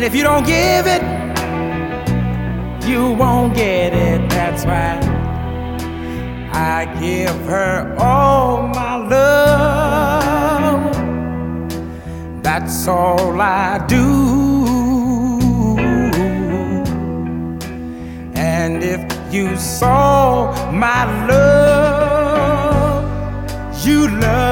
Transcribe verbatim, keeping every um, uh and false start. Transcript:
And if you don't give it, you won't get it. That's why I give her all my love. That's all I do. And if you saw my love, you love